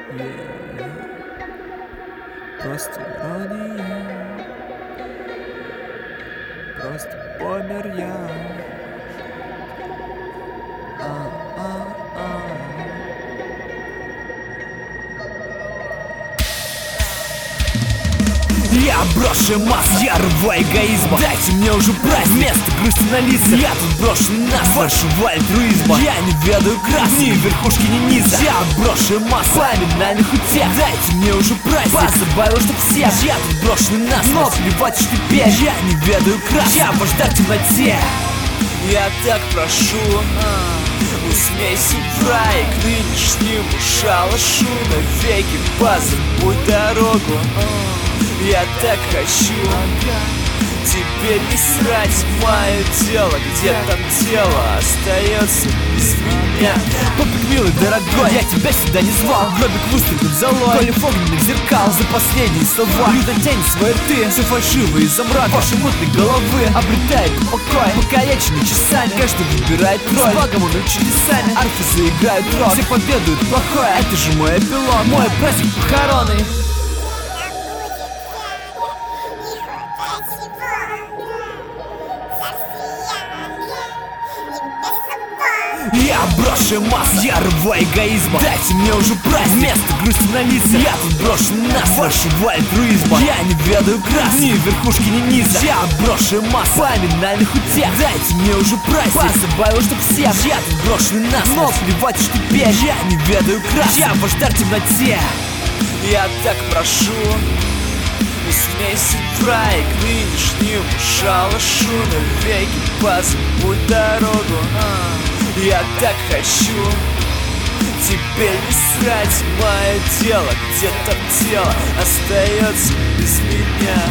Просто ирония. Просто помер я. Я брошен масс, я рву эгоизма. Дайте мне уже праздник, вместо грусти на лицах. Я тут брошен нас, вашего альтруизма. Я не ведаю красок, ни верхушки, ни низа. Я брошен масс, поминальных утех. Дайте мне уже праздник, позабавил, чтоб всех. Я тут брошен нас, но плевать уж теперь. Я не ведаю красок, я вождь в темноте. Я так прошу, усмейся в рай к нынешнему шалашу. Навеки позабудь дорогу. Я так хочу теперь не срать мое тело, где там тело остается без меня. Попик милый, дорогой, я тебя сюда не звал. Гробик выстрелит золой, колев огненных зеркал за последние слова. Люда тянет свои рты, все фальшивые из-за мрака вашей мутной головы обретает покой, покалеченный часами. Каждый выбирает роль, с Богом он чудесами. Арфы заиграют рок, все победуют плохое. Это же мой эпилог, мой праздник похоронный. Я брошен масс, я рву эгоизма. Дайте мне уже праздник, вместо грусти на лицах. Я тут брошен нас, вашего альтруизма. Я не ведаю красок, ни верхушки, ни низа. Я брошен масс, поминальных утех. Дайте мне уже праздник, позабавил, чтоб всех. Я тут брошен нас, но плевать уж теперь. Я не ведаю красок, я вождь в темноте. Я так прошу, усмейся в рай к нынешнему шалашу. Навеки позабудь дорогу. Я так хочу теперь не срать мое тело, где там тело остается без меня.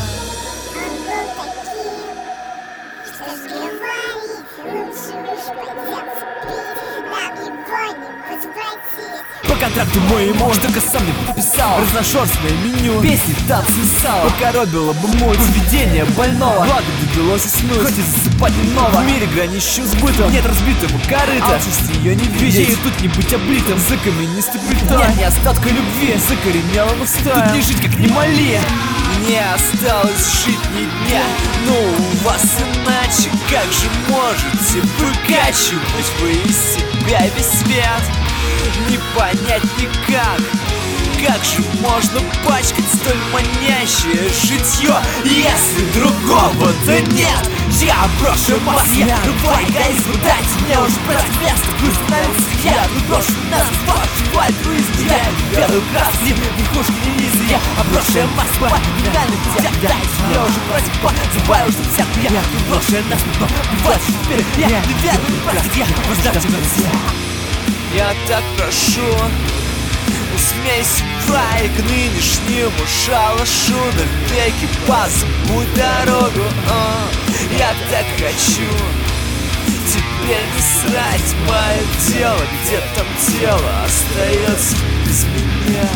По контракту моему, что сам не подписал. Разношерстное меню, песни, танцы и сало. Покоробило бы муть, поведение больного. Благо довелось уснуть, хоть и засыпать не ново. В мире граничащим с бытом нет разбитого корыта. Алчности ее не видеть, и тут не быть облитым за каменистой плитой. Нет ни остатка любви, закоренелым устоем. Тут не жить как не моли. Не осталось жить ни дня, но у вас иначе. Как же можете выкачивать вы из себя весь свет? Не понять никак, как же можно пачкать столь манящее житье, если другого-то нет? Я брошу масс, я рву эгоизм. Дайте мне уже праздник, вместо грусти на лицах. Я тут брошу нас, вашего альтруизма. Я не ведаю красок, ни верхушки, ни низа. Я брошу масс, поминальных утех. Дайте мне уже праздник, позабавил, что всех. Я тут брошу нас, но плевать уж теперь. Я не ведаю красок, я вождь в темноте. Я так прошу, усмейся в рай к нынешнему шалашу. Навеки позабудь дорогу. Я так хочу теперь не срать мое тело, где там тело остается без меня.